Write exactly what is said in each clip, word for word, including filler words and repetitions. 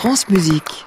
France Musique.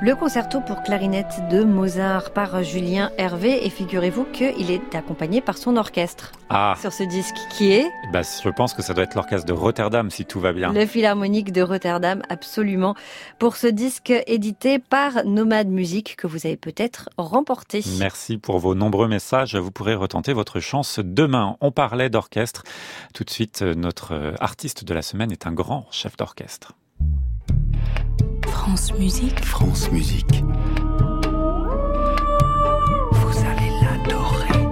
Le concerto pour clarinette de Mozart par Julien Hervé, et figurez-vous qu'il est accompagné par son orchestre ah. sur ce disque qui est... Bah, je pense que ça doit être l'orchestre de Rotterdam si tout va bien. Le Philharmonique de Rotterdam, absolument, pour ce disque édité par Nomade Musique que vous avez peut-être remporté. Merci pour vos nombreux messages, vous pourrez retenter votre chance demain. On parlait d'orchestre, tout de suite notre artiste de la semaine est un grand chef d'orchestre. France Musique. France Musique. Vous allez l'adorer.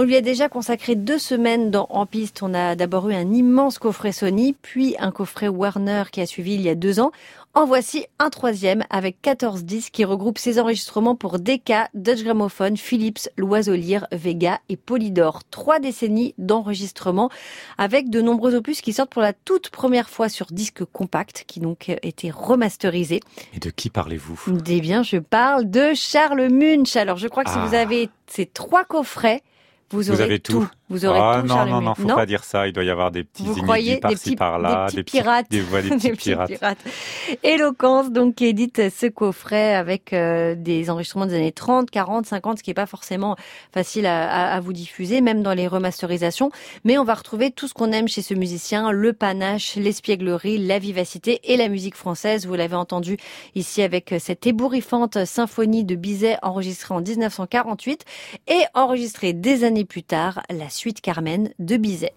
On lui a déjà consacré deux semaines dans En Piste. On a d'abord eu un immense coffret Sony, puis un coffret Warner qui a suivi il y a deux ans. En voici un troisième avec quatorze disques qui regroupe ses enregistrements pour Decca, Dutch Gramophone, Philips, Loiselier, Vega et Polydor. Trois décennies d'enregistrement avec de nombreux opus qui sortent pour la toute première fois sur disque compact, qui donc étaient remasterisés. Et de qui parlez-vous ? Eh bien, je parle de Charles Munch. Alors, je crois que si Ah. vous avez ces trois coffrets, vous aurez Vous avez tout. tout. Vous aurez ah tout, non, Charles non, Munch. non, faut pas dire ça. Il doit y avoir des petits Vous inédits croyez des par-ci petits, par-là, des petits pirates, des, ouais, des petits des pirates. petits pirates. Éloquence, donc, qui édite ce coffret avec euh, des enregistrements des années trente, quarante, cinquante, ce qui est pas forcément facile à, à, à vous diffuser, même dans les remasterisations. Mais on va retrouver tout ce qu'on aime chez ce musicien, le panache, l'espièglerie, la vivacité et la musique française. Vous l'avez entendu ici avec cette ébouriffante symphonie de Bizet enregistrée en dix-neuf cent quarante-huit et enregistrée des années plus tard, la suite Carmen de Bizet.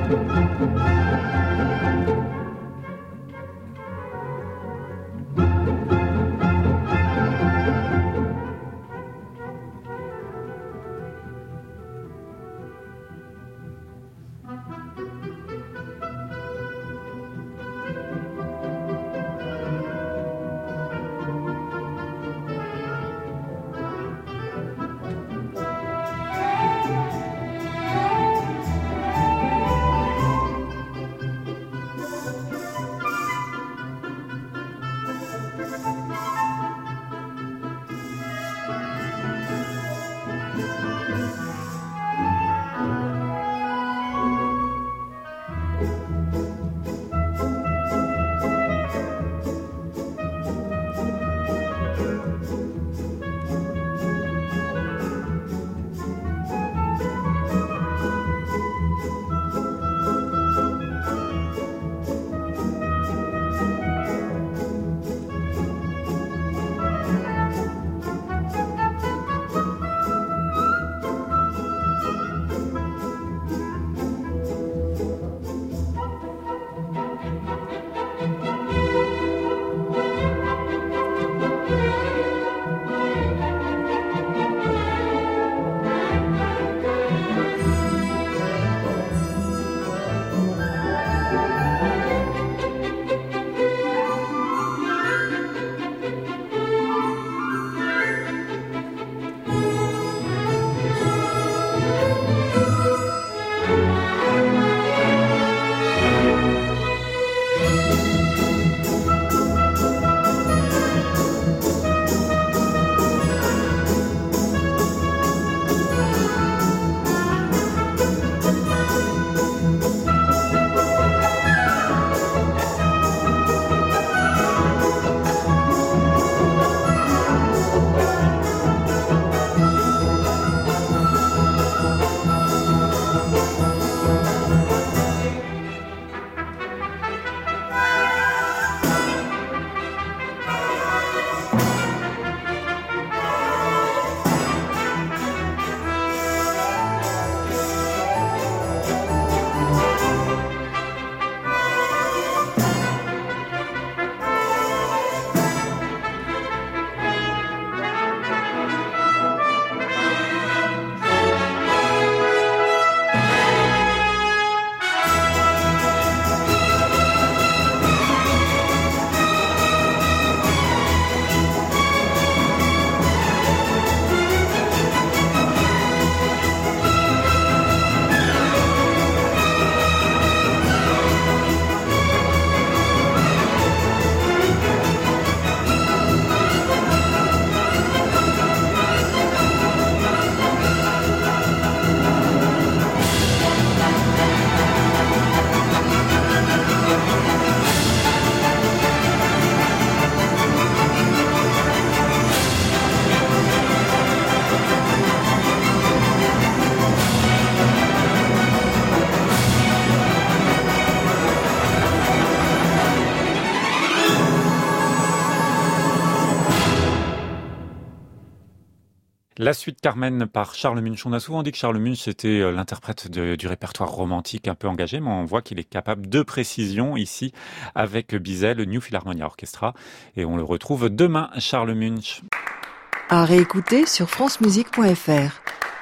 La suite Carmen par Charles Munch. On a souvent dit que Charles Munch était l'interprète de, du répertoire romantique un peu engagé, mais on voit qu'il est capable de précision ici avec Bizet, le New Philharmonia Orchestra. Et on le retrouve demain, Charles Munch. À réécouter sur francemusique point f r.